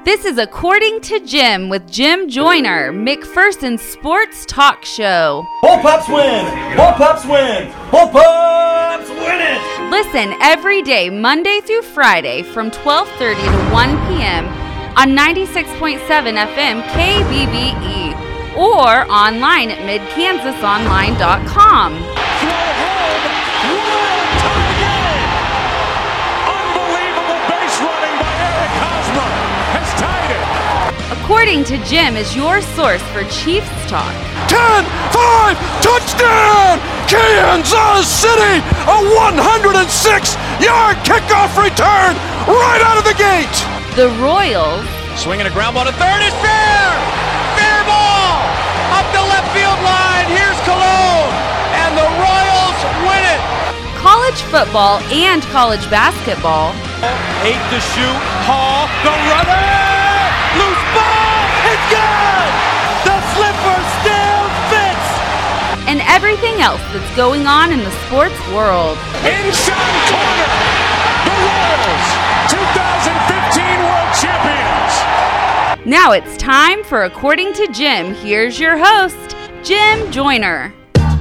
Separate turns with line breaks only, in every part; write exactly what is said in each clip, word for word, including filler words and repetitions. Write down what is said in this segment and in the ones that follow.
This is According to Jim with Jim Joyner, McPherson's sports talk show.
Bull Pups win! Bull Pups win! Bull Pups win it!
Listen every day, Monday through Friday, from twelve thirty to one p.m. on ninety-six point seven F M K B B E or online at mid kansas online dot com.
Throw home, Royal tie game! Unbelievable base running by Eric Hosmer has tied it.
According to Jim is your source for Chiefs talk.
ten five, touchdown! Kansas City, a one hundred six yard kickoff return right out of the gate!
The Royals.
Swinging a ground ball to third is fair! Fair ball! Up the left field line, here's Cologne! And the Royals win it!
College football and college basketball.
Eight to shoot, Hall, the runner! Loose ball, it's good! The slipper still fits!
And everything else that's going on in the sports world.
Inside corner, the Royals, twenty fifteen World Champions!
Now it's time for According to Jim. Here's your host, Jim Joyner.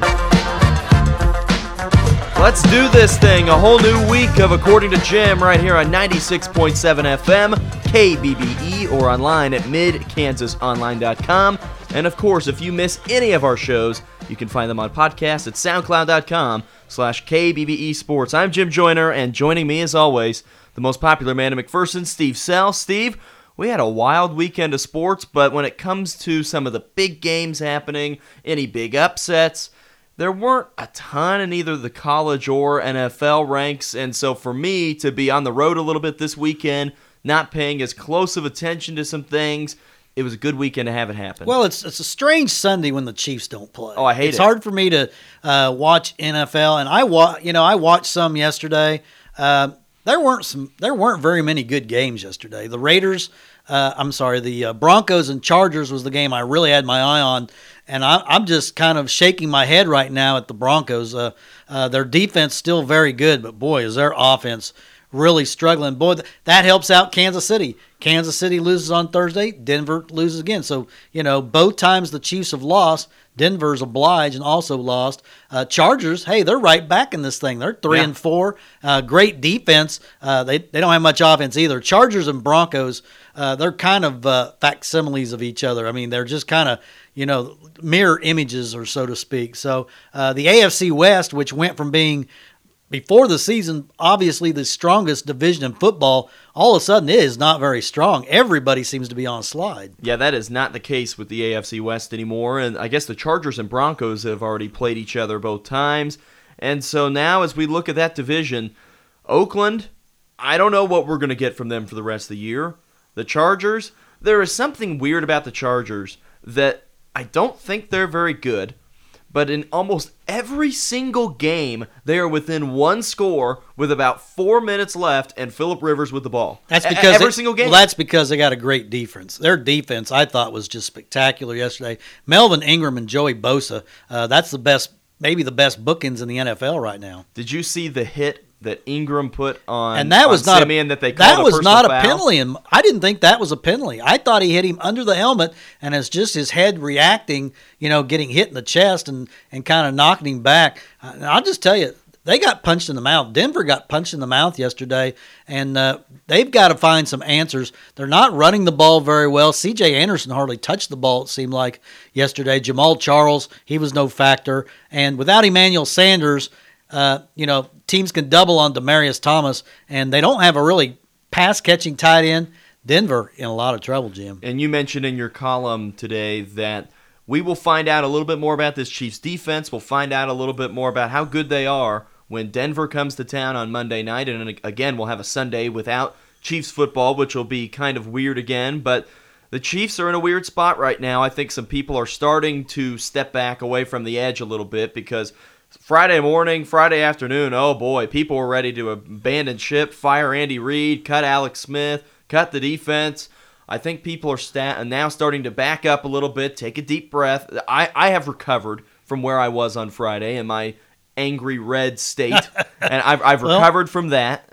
Let's do this thing. A whole new week of According to Jim right here on ninety-six point seven F M, K B B E, or online at mid kansas online dot com. And of course, if you miss any of our shows, you can find them on podcast at soundcloud dot com slash K B B E Sports. I'm Jim Joyner, and joining me as always, the most popular man in McPherson, Steve Sell. Steve, we had a wild weekend of sports, but when it comes to some of the big games happening, any big upsets, there weren't a ton in either the college or N F L ranks, and so for me to be on the road a little bit this weekend, not paying as close of attention to some things, it was a good weekend to have it happen.
Well, it's it's a strange Sunday when the Chiefs don't play.
Oh, I hate
it's
it.
It's hard for me to uh, watch N F L, and I wa- you know I watched some yesterday. Uh, there weren't some there weren't very many good games yesterday. The Raiders, uh, I'm sorry, the uh, Broncos and Chargers was the game I really had my eye on. And I'm just kind of shaking my head right now at the Broncos. Uh, uh, their defense still very good, but boy, is their offense really struggling. Boy, that helps out Kansas City. Kansas City loses on Thursday. Denver loses again. So, you know, both times the Chiefs have lost, Denver's obliged and also lost. Uh, Chargers, hey, they're right back in this thing. They're three yeah. and four. Uh, great defense. Uh, they they don't have much offense either. Chargers and Broncos, uh, they're kind of uh, facsimiles of each other. I mean, they're just kind of, you know, mirror images, or so to speak. So uh, the A F C West, which went from being, before the season, obviously the strongest division in football, all of a sudden it is not very strong. Everybody seems to be on a slide.
Yeah, that is not the case with the A F C West anymore, and I guess the Chargers and Broncos have already played each other both times. And so now as we look at that division, Oakland, I don't know what we're going to get from them for the rest of the year. The Chargers, there is something weird about the Chargers that I don't think they're very good, but in almost every single game, they are within one score with about four minutes left and Phillip Rivers with the ball.
That's because
every
it,
single game.
Well, that's because they got a great defense. Their defense, I thought, was just spectacular yesterday. Melvin Ingram and Joey Bosa, uh, that's the best, maybe the best bookends in the N F L right now.
Did you see the hit that Ingram put on,
and that was
on
not
Simeon
a,
that they called
that was
a
not a
foul?
penalty, and I didn't think that was a penalty. I thought he hit him under the helmet, and it's just his head reacting, you know, getting hit in the chest and, and kind of knocking him back. I'll just tell you, they got punched in the mouth. Denver got punched in the mouth yesterday, and uh, they've got to find some answers. They're not running the ball very well. C J Anderson hardly touched the ball, it seemed like, yesterday. Jamal Charles, he was no factor. And without Emmanuel Sanders, uh, you know, teams can double on Demaryius Thomas, and they don't have a really pass-catching tight end. Denver in a lot of trouble, Jim.
And you mentioned in your column today that we will find out a little bit more about this Chiefs defense. We'll find out a little bit more about how good they are when Denver comes to town on Monday night. And again, we'll have a Sunday without Chiefs football, which will be kind of weird again. But the Chiefs are in a weird spot right now. I think some people are starting to step back away from the edge a little bit because Friday morning, Friday afternoon, oh boy, people were ready to abandon ship, fire Andy Reid, cut Alex Smith, cut the defense. I think people are sta- now starting to back up a little bit, take a deep breath. I, I have recovered from where I was on Friday in my angry red state, and I've, I've
well,
recovered from that.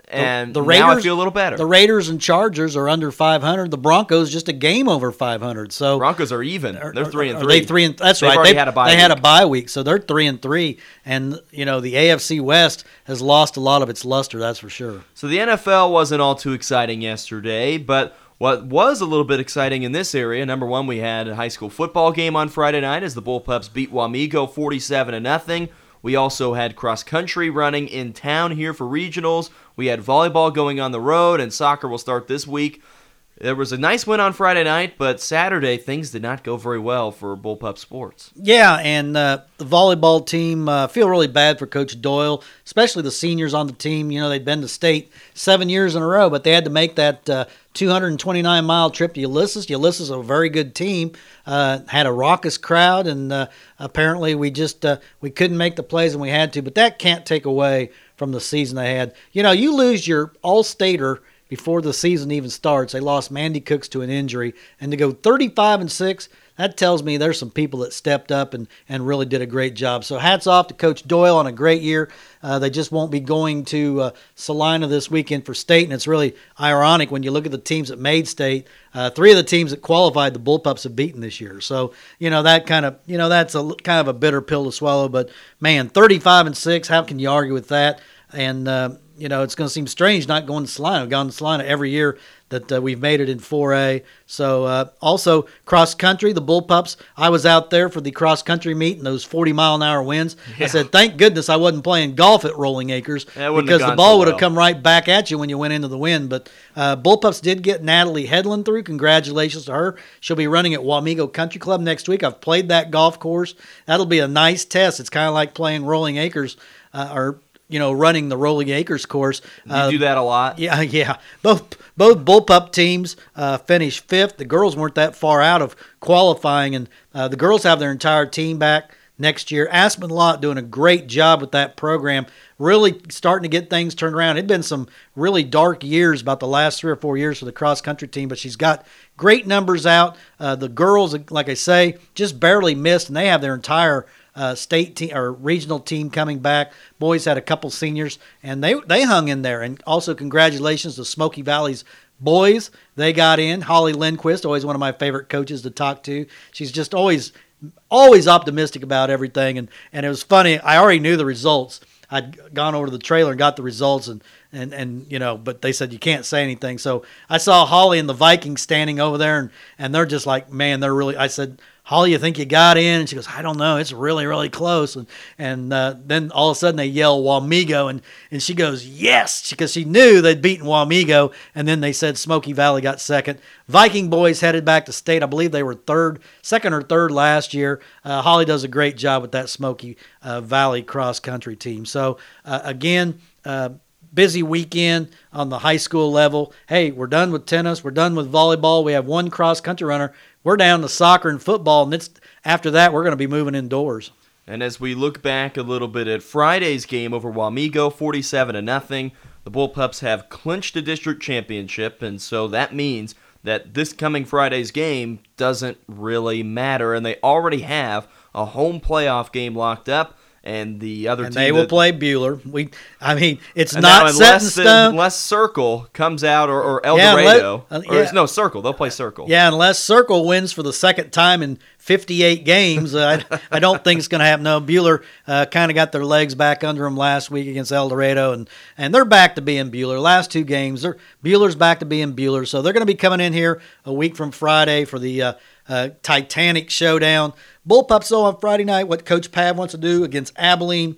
and
the, the
now
Raiders,
I feel a little better.
The Raiders and Chargers are under five hundred. The Broncos just a game over five hundred. So
Broncos are even. They're three and
are
three.
They three and that's
They've
right.
Already
they
had a bye
they
week.
had a bye week, so they're three and three. And you know the A F C West has lost a lot of its luster. That's for sure.
So the N F L wasn't all too exciting yesterday, but what was a little bit exciting in this area, number one, we had a high school football game on Friday night as the Bullpups beat Wamego forty-seven to nothing. We also had cross country running in town here for regionals. We had volleyball going on the road, and soccer will start this week. There was a nice win on Friday night, but Saturday things did not go very well for Bullpup sports.
Yeah, and uh, the volleyball team, uh, feel really bad for Coach Doyle, especially the seniors on the team. You know, they'd been to state seven years in a row, but they had to make that uh, two hundred twenty-nine mile trip to Ulysses. Ulysses is a very good team, uh, had a raucous crowd, and uh, apparently we just uh, we couldn't make the plays and we had to, but that can't take away from the season they had. You know, you lose your all-stater before the season even starts. They lost Mandy Cooks to an injury, and to go thirty-five and six, that tells me there's some people that stepped up and, and really did a great job. So hats off to Coach Doyle on a great year. Uh, they just won't be going to uh, Salina this weekend for state, and it's really ironic when you look at the teams that made state. Uh, three of the teams that qualified, the Bullpups have beaten this year. So you know that kind of you know that's a kind of a bitter pill to swallow. But man, thirty-five and six, how can you argue with that? And uh, you know, it's going to seem strange not going to Salina. We've gone to Salina every year that uh, we've made it in four A. So uh, also cross country, the Bullpups. I was out there for the cross country meet and those forty mile an hour winds.
Yeah.
I said, thank goodness I wasn't playing golf at Rolling Acres because the ball
so
would have
well.
come right back at you when you went into the wind. But uh, Bullpups did get Natalie Headland through. Congratulations to her. She'll be running at Wamego Country Club next week. I've played that golf course. That'll be a nice test. It's kind of like playing Rolling Acres uh, or you know, running the Rolling Acres course.
You
Uh,
do that a lot?
Yeah, yeah. Both both Bullpup teams uh, finished fifth. The girls weren't that far out of qualifying, and uh, the girls have their entire team back next year. Aspen Lott doing a great job with that program, really starting to get things turned around. It'd been some really dark years about the last three or four years for the cross-country team, but she's got great numbers out. Uh, the girls, like I say, just barely missed, and they have their entire Uh, state team or regional team coming back. Boys had a couple seniors, and they they hung in there. And also congratulations to Smoky Valley's boys. They got in. Holly Lindquist, always one of my favorite coaches to talk to. She's just always always optimistic about everything. And, and it was funny. I already knew the results. I'd gone over to the trailer and got the results, and, and, and you know, but they said you can't say anything. So I saw Holly and the Vikings standing over there, and, and they're just like, man, they're really – I said – Holly, you think you got in? And she goes, I don't know. It's really, really close. And and uh, then all of a sudden they yell Wamego, and, and she goes, yes, because she knew they'd beaten Wamego. And then they said Smoky Valley got second. Viking boys headed back to state. I believe they were third, second or third last year. Uh, Holly does a great job with that Smoky uh, Valley cross-country team. So, uh, again, uh, busy weekend on the high school level. Hey, we're done with tennis. We're done with volleyball. We have one cross-country runner. We're down to soccer and football, and it's, after that, we're going to be moving indoors.
And as we look back a little bit at Friday's game over Wamego, forty-seven to nothing, the Bullpups have clinched a district championship, and so that means that this coming Friday's game doesn't really matter, and they already have a home playoff game locked up. And the other
and
team
they will
that,
play Bueller. We, I mean, it's
and
not
now
set in
unless the-
stone.
Unless Circle comes out, or, or El
Yeah,
Dorado,
unless- uh,
or
yeah.
it's, no Circle, they'll play Circle.
Yeah, unless Circle wins for the second time in fifty-eight games, uh, I, I don't think it's going to happen. No, Bueller uh, kind of got their legs back under them last week against El Dorado, and, and they're back to being Bueller. Last two games, they're, Bueller's back to being Bueller, so they're going to be coming in here a week from Friday for the uh, uh, Titanic showdown. Bullpups, though, on Friday night, what Coach Pav wants to do against Abilene,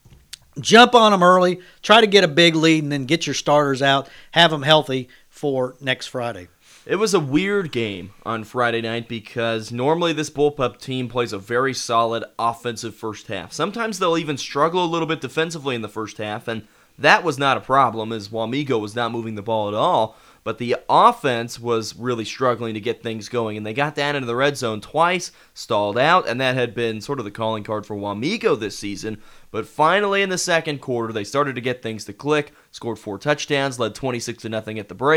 jump on them early, try to get a big lead, and then get your starters out, have them healthy for next Friday.
It was a weird game on Friday night because normally this Bullpup team plays a very solid offensive first half. Sometimes they'll even struggle a little bit defensively in the first half, and that was not a problem as Wamego was not moving the ball at all. But the offense was really struggling to get things going, and they got down into the red zone twice, stalled out, and that had been sort of the calling card for Wamego this season. But finally in the second quarter, they started to get things to click, scored four touchdowns, led twenty-six to nothing at the break,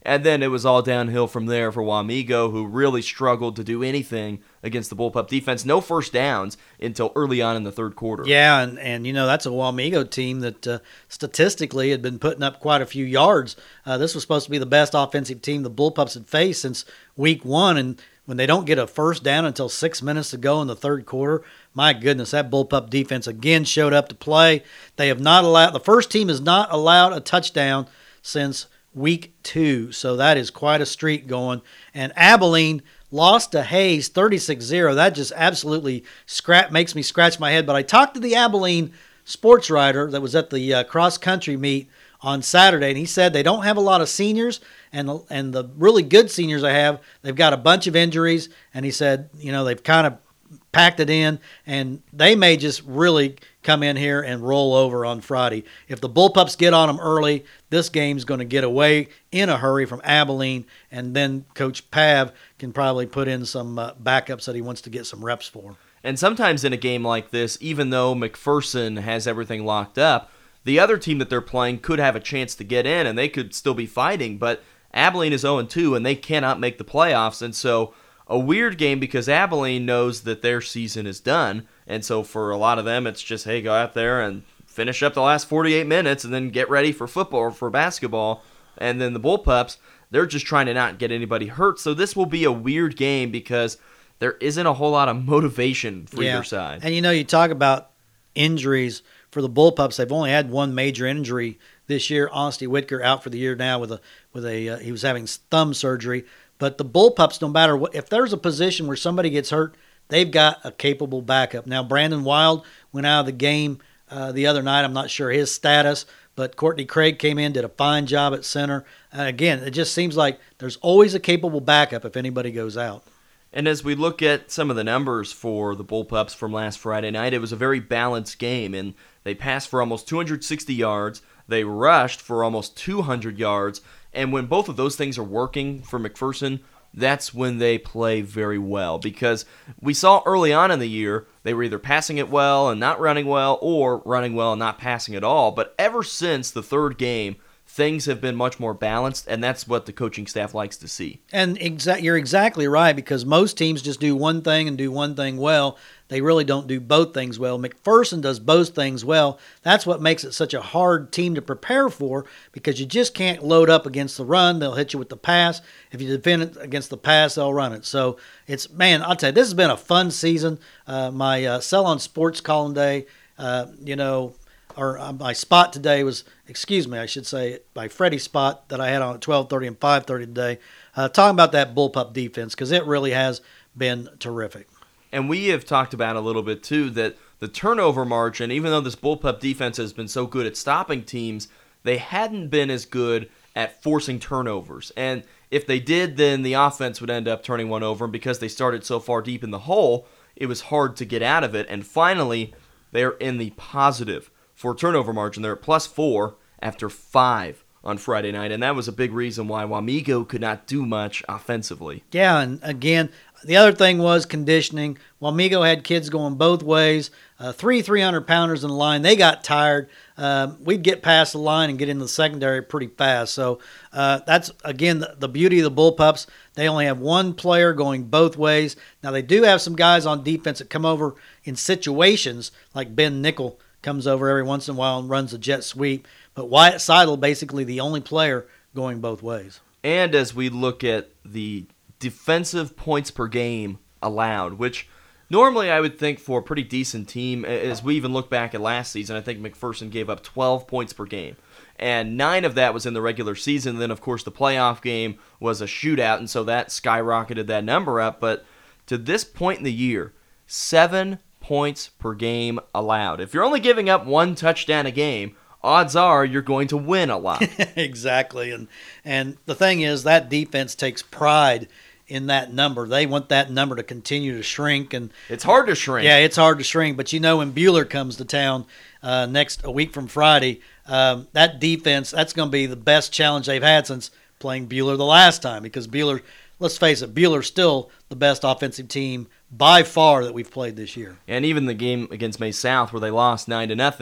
And then it was all downhill from there for Wamego, who really struggled to do anything against the Bullpup defense. No first downs until early on in the third quarter.
Yeah, and, and you know, that's a Wamego team that uh, statistically had been putting up quite a few yards. Uh, this was supposed to be the best offensive team the Bullpups had faced since week one, and when they don't get a first down until six minutes to go in the third quarter, my goodness, that Bullpup defense again showed up to play. They have not allowed – the first team has not allowed a touchdown since week two, so that is quite a streak going. And Abilene lost to Hayes thirty-six zero. That just absolutely scrap makes me scratch my head. But I talked to the Abilene sports writer that was at the uh, cross-country meet on Saturday, and he said they don't have a lot of seniors, and the, and the really good seniors they have, they've got a bunch of injuries, and he said, you know, they've kind of packed it in, and they may just really come in here and roll over on Friday. If the Bullpups get on them early, this game's going to get away in a hurry from Abilene, and then Coach Pav can probably put in some uh, backups that he wants to get some reps for.
And sometimes in a game like this, even though McPherson has everything locked up, the other team that they're playing could have a chance to get in, and they could still be fighting, but Abilene is oh and two, and they cannot make the playoffs, and so a weird game because Abilene knows that their season is done, and so for a lot of them, it's just, hey, go out there and finish up the last forty-eight minutes and then get ready for football or for basketball. And then the Bullpups, they're just trying to not get anybody hurt, so this will be a weird game because there isn't a whole lot of motivation for
yeah.
either side.
And, you know, you talk about injuries for the Bullpups. They've only had one major injury this year. Honesty Whitaker out for the year now with a with a uh, he was having thumb surgery. But the Bullpups, no matter what, if there's a position where somebody gets hurt, they've got a capable backup. Now, Brandon Wild went out of the game uh, the other night. I'm not sure his status, but Courtney Craig came in, did a fine job at center. And again, it just seems like there's always a capable backup if anybody goes out.
And as we look at some of the numbers for the Bullpups from last Friday night, it was a very balanced game, and they passed for almost two hundred sixty yards. They rushed for almost two hundred yards, and when both of those things are working for McPherson, that's when they play very well, because we saw early on in the year they were either passing it well and not running well, or running well and not passing at all. But ever since the third game, things have been much more balanced, and that's what the coaching staff likes to see.
And exa- you're exactly right, because most teams just do one thing and do one thing well. They really don't do both things well. McPherson does both things well. That's what makes it such a hard team to prepare for, because you just can't load up against the run. They'll hit you with the pass. If you defend it against the pass, they'll run it. So it's, man, I'll tell you, this has been a fun season. Uh, my uh, Sell on Sports column day, uh, you know, or uh, my spot today was, excuse me, I should say, by Freddie spot that I had on at twelve thirty and five thirty today, uh, talking about that Bullpup defense, because it really has been terrific.
And we have talked about a little bit, too, that the turnover margin, even though this Bullpup defense has been so good at stopping teams, they hadn't been as good at forcing turnovers. And if they did, then the offense would end up turning one over, and because they started so far deep in the hole, it was hard to get out of it. And finally, they're in the positive for turnover margin. They're at plus four after five on Friday night, and that was a big reason why Wamego could not do much offensively.
Yeah, and again, the other thing was conditioning. Wamego had kids going both ways, uh, three three hundred pounders in the line. They got tired. Uh, we'd get past the line and get into the secondary pretty fast. So uh, that's, again, the, the beauty of the Bullpups. They only have one player going both ways. Now, they do have some guys on defense that come over in situations, like Ben Nickel comes over every once in a while and runs a jet sweep. But Wyatt Seidel, basically the only player going both ways.
And as we look at the defensive points per game allowed, which normally I would think for a pretty decent team, as we even look back at last season, I think McPherson gave up twelve points per game. And nine of that was in the regular season. Then, of course, the playoff game was a shootout, and so that skyrocketed that number up. But to this point in the year, seven points per game allowed. If you're only giving up one touchdown a game, odds are you're going to win a lot.
Exactly. And and the thing is, that defense takes pride in that number. They want that number to continue to shrink. And
it's hard to shrink.
Yeah, it's hard to shrink. But you know, when Buhler comes to town uh, next a week from Friday, um, that defense, that's going to be the best challenge they've had since playing Buhler the last time. Because Buhler, let's face it, Buhler's still the best offensive team by far that we've played this year.
And even the game against May South where they lost nine to nothing,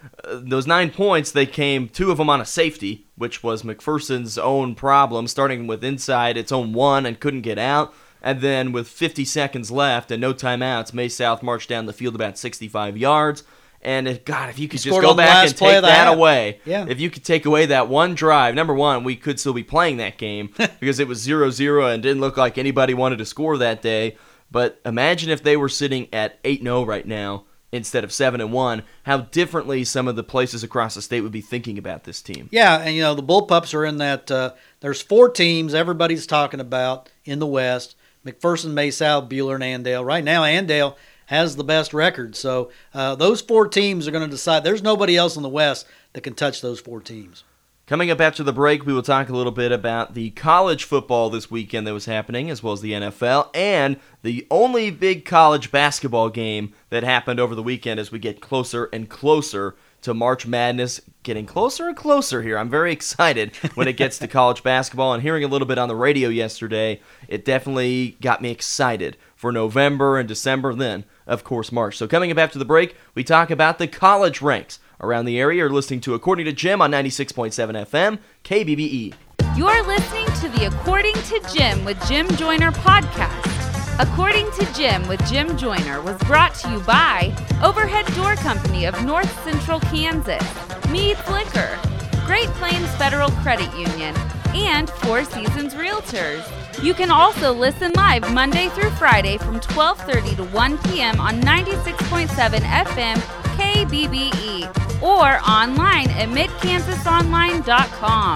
uh, those nine points, they came, two of them on a safety, which was McPherson's own problem, starting with inside its own one and couldn't get out. And then with fifty seconds left and no timeouts, May-South marched down the field about sixty-five yards. And, if, God, if you could
He
just go back and take that
half.
away,
yeah.
if you could take away that one drive, number one, we could still be playing that game because it was zero zero and didn't look like anybody wanted to score that day. But imagine if they were sitting at eight and oh right now instead of seven and one, how differently some of the places across the state would be thinking about this team.
Yeah, and, you know, the Bullpups are in that uh, – there's four teams everybody's talking about in the West. McPherson, May-South, Buhler, and Andale. Right now, Andale has the best record. So uh, those four teams are going to decide. There's nobody else in the West that can touch those four teams.
Coming up after the break, we will talk a little bit about the college football this weekend that was happening, as well as the N F L, and the only big college basketball game that happened over the weekend as we get closer and closer to March Madness, getting closer and closer here. I'm very excited when it gets to college basketball, and hearing a little bit on the radio yesterday, it definitely got me excited for November and December, then, of course, March. So coming up after the break, we talk about the college ranks around the area. You're listening to According to Jim on ninety-six point seven F M, K B B E.
You're listening to the According to Jim with Jim Joyner podcast. According to Jim with Jim Joyner was brought to you by Overhead Door Company of North Central Kansas, Mead's Liquor, Great Plains Federal Credit Union, and Four Seasons Realtors. You can also listen live Monday through Friday from twelve thirty to one p.m. on ninety-six point seven F M K B B E or online at mid kansas online dot com.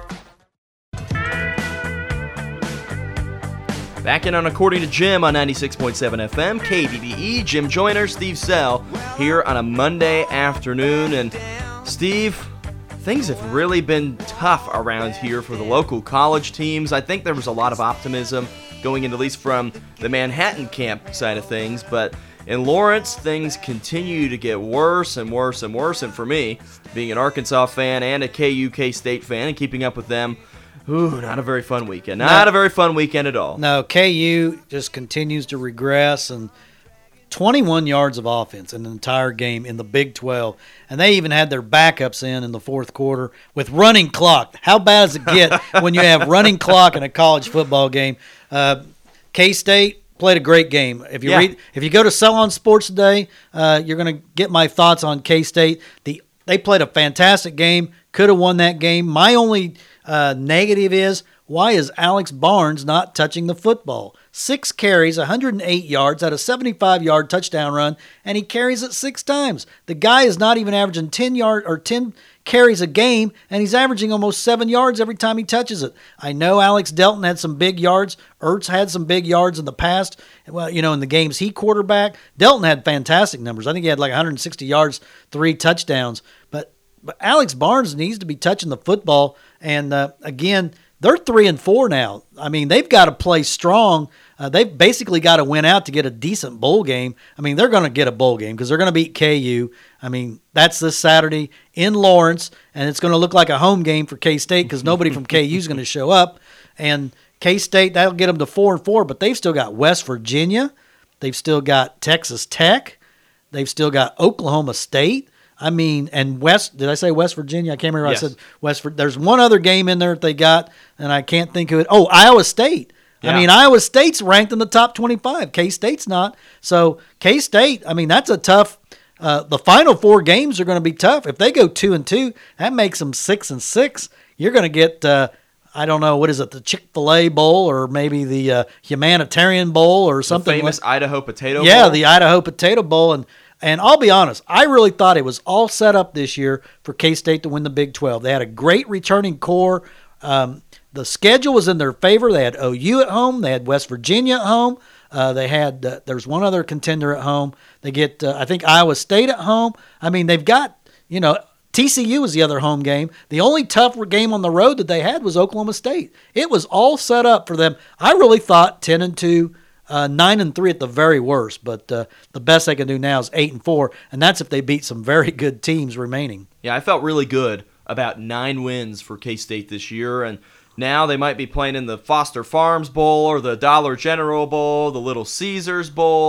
Back in on According to Jim on ninety-six point seven F M, K B B E, Jim Joyner, Steve Sell, here on a Monday afternoon. And Steve, things have really been tough around here for the local college teams. I think there was a lot of optimism going into, at least from the Manhattan camp side of things, but in Lawrence, things continue to get worse and worse and worse. And for me, being an Arkansas fan and a K U, K-State fan and keeping up with them, ooh, not a very fun weekend. Not no, a very fun weekend at all.
No, K U just continues to regress, and twenty-one yards of offense in the entire game in the Big twelve. And they even had their backups in in the fourth quarter with running clock. How bad does it get when you have running clock in a college football game? Uh, K-State played a great game. If you
yeah.
read, if you go to Sell on Sports today, uh, you're going to get my thoughts on K-State. The They played a fantastic game, could have won that game. My only uh, negative is, why is Alex Barnes not touching the football? Six carries, one hundred eight yards, had a seventy-five yard touchdown run, and he carries it six times. The guy is not even averaging ten yard or ten carries a game, and he's averaging almost seven yards every time he touches it. I know Alex Delton had some big yards. Ertz had some big yards in the past. Well, you know, in the games he quarterbacked, Delton had fantastic numbers. I think he had like one hundred sixty yards, three touchdowns. But but Alex Barnes needs to be touching the football, and uh, again, they're three and four now. I mean, they've got to play strong. Uh, they've basically got to win out to get a decent bowl game. I mean, they're going to get a bowl game because they're going to beat K U. I mean, that's this Saturday in Lawrence, and it's going to look like a home game for K-State because nobody from K U is going to show up. And K-State, that'll get them to four and four, but they've still got West Virginia. They've still got Texas Tech. They've still got Oklahoma State. I mean, and West, did I say West Virginia? I can't remember.
Yes.
I said West Virginia. There's one other game in there that they got, and I can't think of it. Oh, Iowa State.
Yeah.
I mean, Iowa State's ranked in the top twenty-five. K-State's not. So K-State, I mean, that's a tough uh, – the final four games are going to be tough. If they go two and two, that makes them six and six. You're going to get uh, – I don't know, what is it, the Chick-fil-A Bowl or maybe the uh, Humanitarian Bowl or something.
The famous
like,
Idaho Potato
yeah,
Bowl?
Yeah, the Idaho Potato Bowl. And And I'll be honest, I really thought it was all set up this year for K-State to win the Big twelve. They had a great returning core. Um, the schedule was in their favor. They had O U at home. They had West Virginia at home. Uh, they had uh, there's one other contender at home. They get, uh, I think, Iowa State at home. I mean, they've got, you know, T C U was the other home game. The only tough game on the road that they had was Oklahoma State. It was all set up for them. I really thought ten and two. Uh, nine and three at the very worst, but uh, the best they can do now is eight and four, and that's if they beat some very good teams remaining.
Yeah, I felt really good about nine wins for K-State this year, and now they might be playing in the Foster Farms Bowl or the Dollar General Bowl, the Little Caesars Bowl.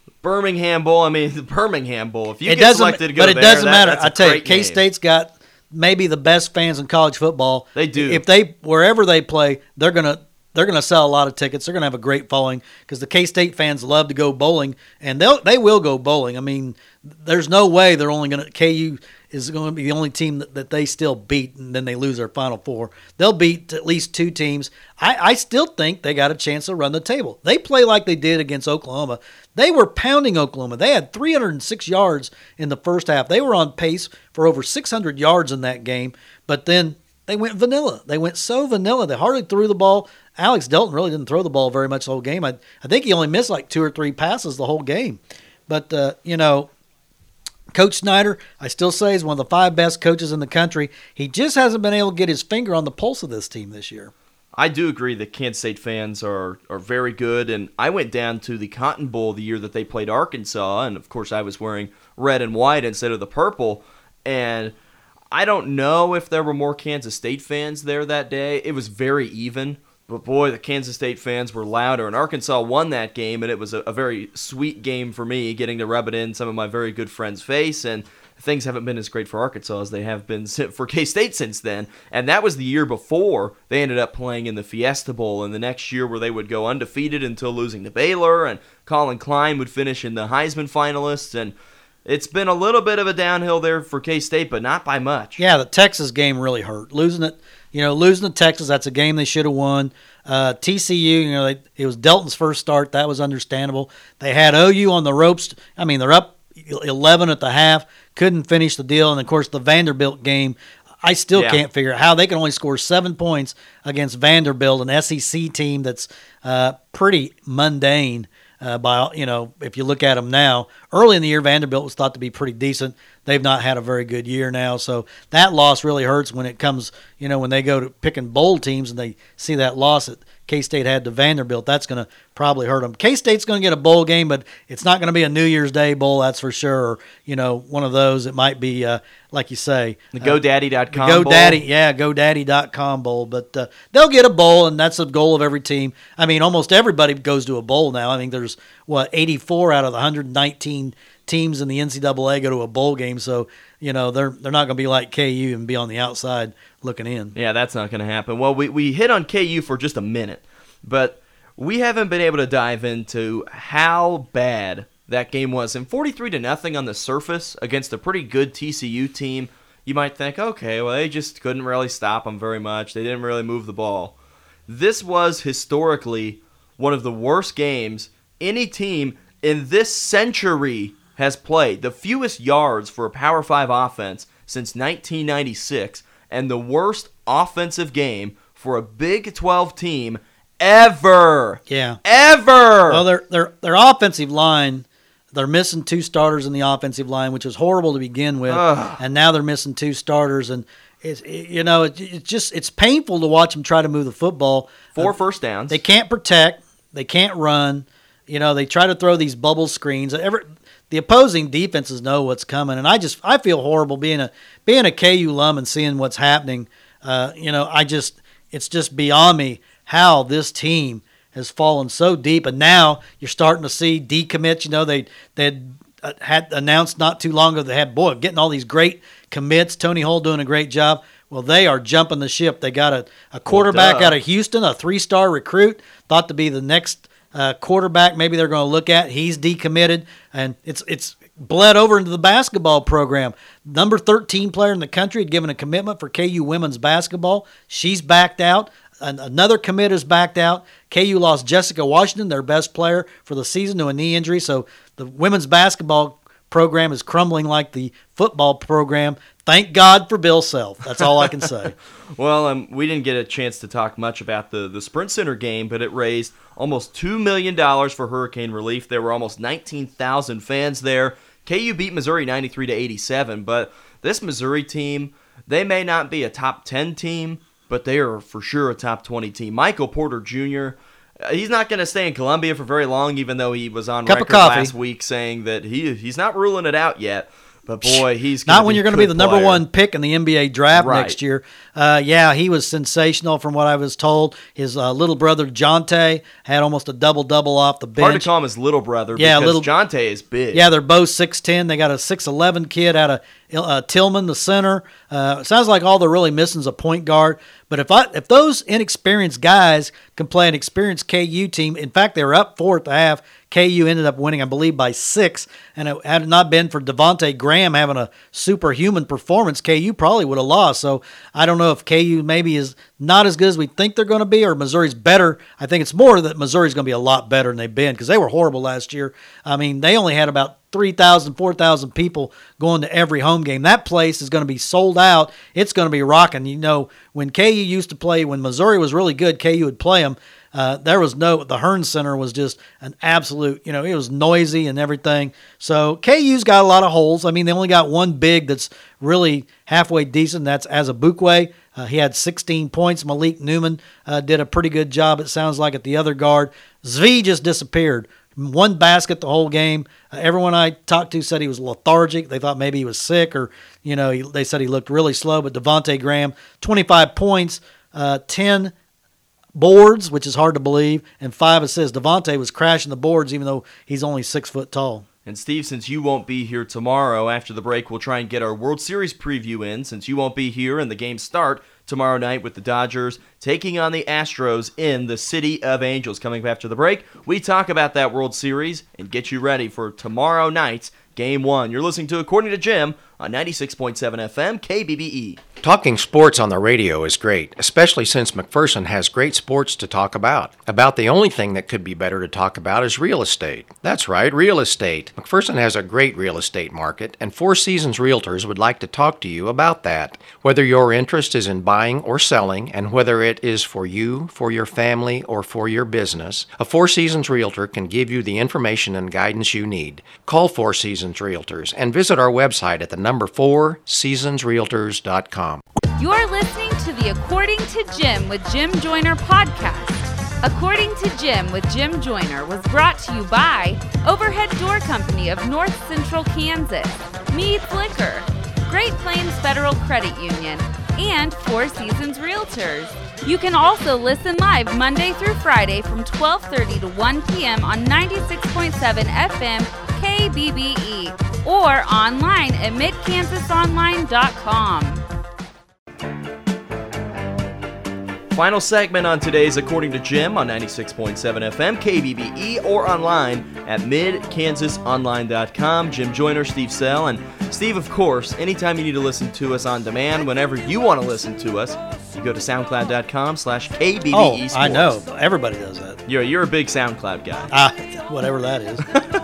Birmingham Bowl. I mean, the Birmingham Bowl. If you
it
get
doesn't,
selected to go
but it
there,
doesn't
that,
matter.
that's a
I tell you,
great game.
K-State's got maybe the best fans in college football.
They do.
If they wherever they play, they're gonna they're gonna sell a lot of tickets. They're gonna have a great following because the K-State fans love to go bowling, and they they will go bowling. I mean, there's no way they're only gonna K U is going to be the only team that, that they still beat, and then they lose their Final Four. They'll beat at least two teams. I, I still think they got a chance to run the table. They play like they did against Oklahoma. They were pounding Oklahoma. They had three hundred six yards in the first half. They were on pace for over six hundred yards in that game, but then they went vanilla. They went so vanilla. They hardly threw the ball. Alex Delton really didn't throw the ball very much the whole game. I, I think he only missed like two or three passes the whole game. But, uh, you know, Coach Snyder, I still say, is one of the five best coaches in the country. He just hasn't been able to get his finger on the pulse of this team this year.
I do agree that Kansas State fans are, are very good, and I went down to the Cotton Bowl the year that they played Arkansas, and of course I was wearing red and white instead of the purple, and I don't know if there were more Kansas State fans there that day. It was very even, but boy, the Kansas State fans were louder, and Arkansas won that game, and it was a, a very sweet game for me, getting to rub it in some of my very good friends' face, and things haven't been as great for Arkansas as they have been for K-State since then. And that was the year before they ended up playing in the Fiesta Bowl, and the next year where they would go undefeated until losing to Baylor, and Colin Klein would finish in the Heisman finalists. And it's been a little bit of a downhill there for K-State, but not by much.
Yeah, the Texas game really hurt. Losing it, you know, losing to Texas, that's a game they should have won. Uh, T C U, you know, they, it was Delton's first start. That was understandable. They had O U on the ropes. I mean, they're up eleven at the half, couldn't finish the deal. And, of course, the Vanderbilt game, I still
yeah.
can't figure out how they can only score seven points against Vanderbilt, an S E C team that's uh, pretty mundane. Uh, by you know, if you look at them now, early in the year, Vanderbilt was thought to be pretty decent. They've not had a very good year now, so that loss really hurts when it comes, you know, when they go to picking bowl teams and they see that loss that K-State had to Vanderbilt. That's going to probably hurt them. K-State's going to get a bowl game, but it's not going to be a New Year's Day bowl, that's for sure. Or, you know, one of those. It might be, uh, like you say,
the GoDaddy dot com
uh,
bowl.
GoDaddy, yeah, GoDaddy dot com bowl. But uh, they'll get a bowl, and that's the goal of every team. I mean, almost everybody goes to a bowl now. I mean, there's, what, eighty-four out of the one hundred nineteen teams in the N C double A go to a bowl game. So, you know, they're they're not going to be like K U and be on the outside looking in.
Yeah, that's not going to happen. Well, we, we hit on K U for just a minute, but we haven't been able to dive into how bad that game was. And forty-three to nothing on the surface against a pretty good T C U team, you might think, okay, well, they just couldn't really stop them very much. They didn't really move the ball. This was historically one of the worst games any team in this century has played. The fewest yards for a Power five offense since nineteen ninety-six, and the worst offensive game for a Big twelve team ever.
Yeah.
Ever.
Well, their their their offensive line, they're missing two starters in the offensive line, which was horrible to begin with,
Ugh.
and now they're missing two starters, and it's it, you know it, it's just it's painful to watch them try to move the football.
Four
Uh,
first downs.
They can't protect. They can't run. You know, they try to throw these bubble screens. Every, the opposing defenses know what's coming, and I just I feel horrible being a being a K U alum and seeing what's happening. Uh, you know, I just it's just beyond me how this team has fallen so deep, and now you're starting to see decommits. You know, they they had, uh, had announced not too long ago they had boy getting all these great commits. Tony Hull doing a great job. Well, they are jumping the ship. They got a, a quarterback
well,
out of Houston, a three-star recruit, thought to be the next uh, quarterback maybe they're going to look at. He's decommitted, and it's it's bled over into the basketball program. Number thirteen player in the country had given a commitment for K U women's basketball. She's backed out. An- another commit is backed out. K U lost Jessica Washington, their best player for the season, to a knee injury. So the women's basketball program is crumbling like the football program. Thank God for Bill Self. That's all I can say.
Well, um, we didn't get a chance to talk much about the, the Sprint Center game, but it raised almost two million dollars for hurricane relief. There were almost nineteen thousand fans there. K U beat Missouri ninety-three to eighty-seven, but this Missouri team, they may not be a top ten team, but they are for sure a top twenty team. Michael Porter Junior, uh, he's not going to stay in Columbia for very long, even though he was on
Cup of
record
coffee.
last week saying that he he's not ruling it out yet. But boy, he's gonna
not when
be
you're going to
a
be
good
the number
player.
one pick in the N B A draft
Right.
next year. Uh, yeah, he was sensational from what I was told. His uh, little brother Jonte had almost a double double off the bench.
Hard to call him his little brother
Yeah,
because
little-
Jonte is big.
Yeah, they're both six ten. They got a six eleven kid out of uh, Tillman, the center. Uh, it sounds like all they're really missing is a point guard. But if I if those inexperienced guys can play an experienced K U team, in fact, they were up four at the half. K U ended up winning, I believe, by six. And it had it not been for Devontae Graham having a superhuman performance, K U probably would have lost. So I don't know if K U maybe is not as good as we think they're going to be, or Missouri's better. I think it's more that Missouri's going to be a lot better than they've been, because they were horrible last year. I mean, they only had about three thousand, four thousand people going to every home game. That place is going to be sold out. It's going to be rocking. You know, when K U used to play, when Missouri was really good, K U would play them. Uh, there was no, the Hearn Center was just an absolute, you know, it was noisy and everything. So K U's got a lot of holes. I mean, they only got one big that's really halfway decent. That's Azabukwe. Uh, he had sixteen points. Malik Newman uh, did a pretty good job, it sounds like, at the other guard. Zvi just disappeared. One basket the whole game. Uh, everyone I talked to said he was lethargic. They thought maybe he was sick, or, you know, he, they said he looked really slow. But Devontae Graham, twenty-five points, uh, ten boards, which is hard to believe, and five assists. Devontae was crashing the boards, even though he's only six foot tall.
And Steve, since you won't be here tomorrow, after the break, we'll try and get our World Series preview in, since you won't be here and the games start tomorrow night with the Dodgers taking on the Astros in the City of Angels. Coming up after the break, we talk about that World Series and get you ready for tomorrow night's Game one. You're listening to According to Jim on ninety-six point seven F M, K B B E.
Talking sports on the radio is great, especially since McPherson has great sports to talk about. About the only thing that could be better to talk about is real estate. That's right, real estate. McPherson has a great real estate market, and Four Seasons Realtors would like to talk to you about that. Whether your interest is in buying or selling, and whether it is for you, for your family, or for your business, a Four Seasons Realtor can give you the information and guidance you need. Call Four Seasons Realtors and visit our website at the number four seasons realtors dot com.
You're listening to the According to Jim with Jim Joyner podcast. According to Jim with Jim Joyner was brought to you by Overhead Door Company of North Central Kansas, Mead's Liquor, Great Plains Federal Credit Union, and Four Seasons Realtors. You can also listen live Monday through Friday from twelve thirty to one p.m. on ninety-six point seven F M K B B E or online at mid kansas online dot com.
Final segment on today's According to Jim on ninety-six point seven F M, K B B E, or online at mid kansas online dot com. Jim Joyner, Steve Sell, and Steve, of course, anytime you need to listen to us on demand, whenever you want to listen to us, you go to soundcloud dot com slash K B B E
Oh,
Sports.
I know. Everybody does that.
You're, you're a big SoundCloud guy.
Ah, whatever that is.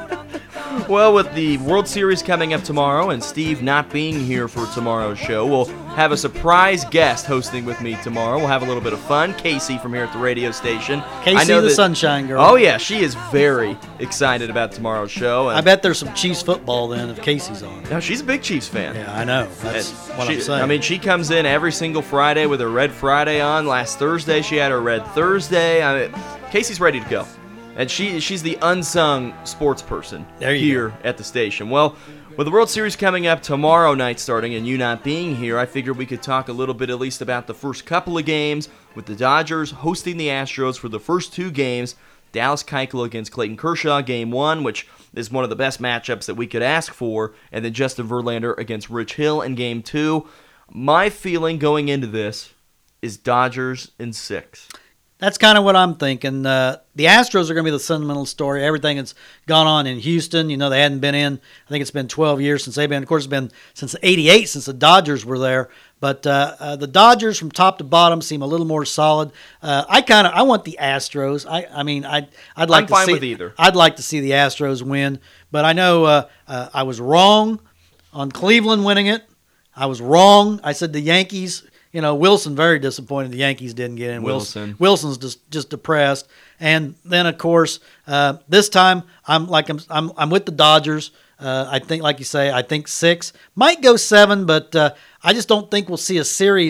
Well, with the World Series coming up tomorrow and Steve not being here for tomorrow's show, we'll have a surprise guest hosting with me tomorrow. We'll have a little bit of fun. Casey from here at the radio station.
Casey,
I know
the
that-
Sunshine Girl.
Oh, yeah. She is very excited about tomorrow's show. And
I bet there's some Chiefs football then if Casey's on.
No, she's a big Chiefs fan.
Yeah, I know. That's
And
what
she-
I'm saying.
I mean, she comes in every single Friday with her Red Friday on. Last Thursday, she had her Red Thursday. I mean, Casey's ready to go. And she she's the unsung sports person
There you
here
go.
at the station. Well, with the World Series coming up tomorrow night starting and you not being here, I figured we could talk a little bit at least about the first couple of games with the Dodgers hosting the Astros for the first two games. Dallas Keuchel against Clayton Kershaw, game one, which is one of the best matchups that we could ask for, and then Justin Verlander against Rich Hill in game two. My feeling going into this is Dodgers in six.
That's kind of what I'm thinking. Uh, the Astros are going to be the sentimental story. Everything that's gone on in Houston, you know, they hadn't been in. I think it's been twelve years since they've been. Of course, it's been since eighty-eight since the Dodgers were there. But uh, uh, the Dodgers, from top to bottom, seem a little more solid. Uh, I kind of I want the Astros. I I mean I I'd like
I'm
to
fine
see
with either.
I'd like to see the Astros win. But I know uh, uh, I was wrong on Cleveland winning it. I was wrong. I said the Yankees. You know, Wilson very disappointed the Yankees didn't get in.
Wilson.
Wilson's just, just depressed. And then, of course, uh, this time I'm like I'm I'm, I'm with the Dodgers. Uh, I think, like you say, I think six might go seven, but uh, I just don't think we'll see a series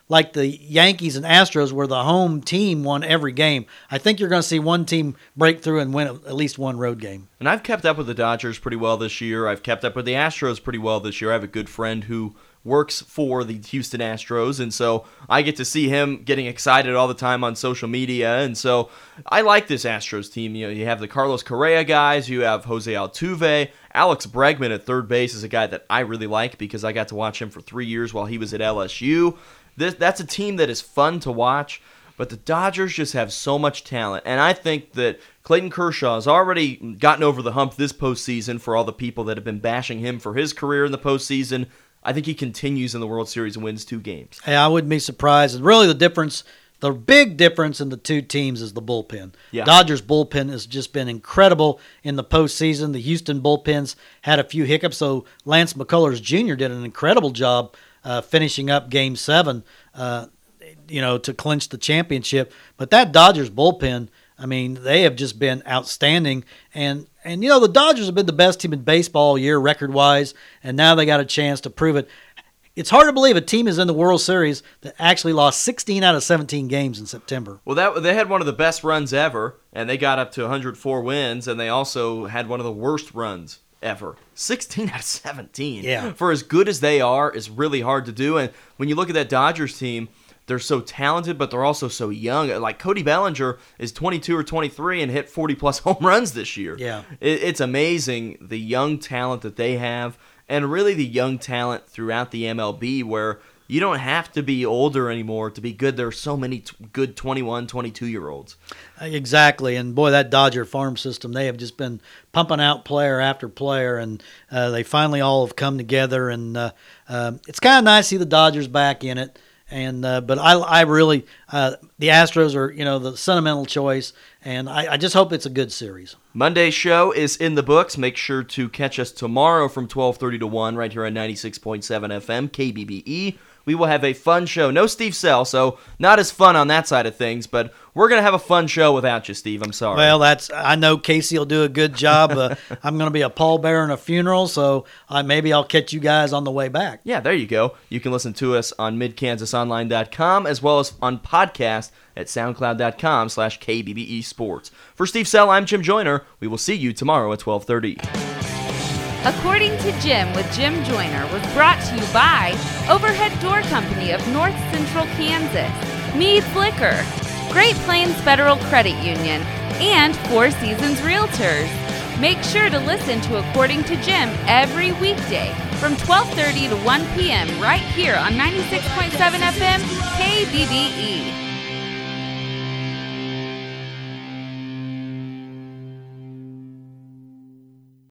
like the Yankees and Astros where the home team won every game. I think you're going to see one team break through and win at least one road game.
And I've kept up with the Dodgers pretty well this year. I've kept up with the Astros pretty well this year. I have a good friend who works for the Houston Astros, and so I get to see him getting excited all the time on social media, and so I like this Astros team. You know, you have the Carlos Correa guys, you have Jose Altuve, Alex Bregman at third base is a guy that I really like because I got to watch him for three years while he was at L S U. This, that's a team that is fun to watch, but the Dodgers just have so much talent, and I think that Clayton Kershaw has already gotten over the hump this postseason for all the people that have been bashing him for his career in the postseason. I think he continues in the World Series and wins two games.
Hey, I wouldn't be surprised. And really the difference, the big difference in the two teams is the bullpen.
Yeah.
Dodgers bullpen has just been incredible in the postseason. The Houston bullpens had a few hiccups, so Lance McCullers Junior did an incredible job uh, finishing up Game seven, uh, you know, to clinch the championship. But that Dodgers bullpen, I mean, they have just been outstanding. And, and you know, the Dodgers have been the best team in baseball all year record-wise, and now they got a chance to prove it. It's hard to believe a team is in the World Series that actually lost sixteen out of seventeen games in September.
Well, that they had one of the best runs ever, and they got up to one hundred four wins, and they also had one of the worst runs ever. sixteen out of seventeen.
Yeah.
For as good as they are, is really hard to do. And when you look at that Dodgers team, they're so talented, but they're also so young. Like Cody Bellinger is twenty-two or twenty-three and hit forty-plus home runs this year.
Yeah.
It, it's amazing the young talent that they have, and really the young talent throughout the M L B where you don't have to be older anymore to be good. There are so many t- good twenty-one, twenty-two-year-olds.
Exactly, and boy, that Dodger farm system, they have just been pumping out player after player, and uh, they finally all have come together, and uh, uh, it's kind of nice to see the Dodgers back in it. And uh, but I, I really uh, the Astros are, you know, the sentimental choice, and I, I just hope it's a good series.
Monday's show is in the books. Make sure to catch us tomorrow from twelve thirty to one right here on ninety-six point seven F M K B B E. We will have a fun show. No Steve Sell, so not as fun on that side of things, but we're going to have a fun show without you, Steve. I'm sorry.
Well, that's I know Casey will do a good job. Uh, I'm going to be a pallbearer in a funeral, so uh, maybe I'll catch you guys on the way back.
Yeah, there you go. You can listen to us on mid kansas online dot com as well as on podcast at soundcloud dot com slash K B B E Sports. For Steve Sell, I'm Jim Joyner. We will see you tomorrow at twelve thirty.
According to Jim with Jim Joyner was brought to you by Overhead Door Company of North Central Kansas, Mead's Liquor, Great Plains Federal Credit Union, and Four Seasons Realtors. Make sure to listen to According to Jim every weekday from twelve thirty to one p.m. right here on ninety-six point seven F M K B B E.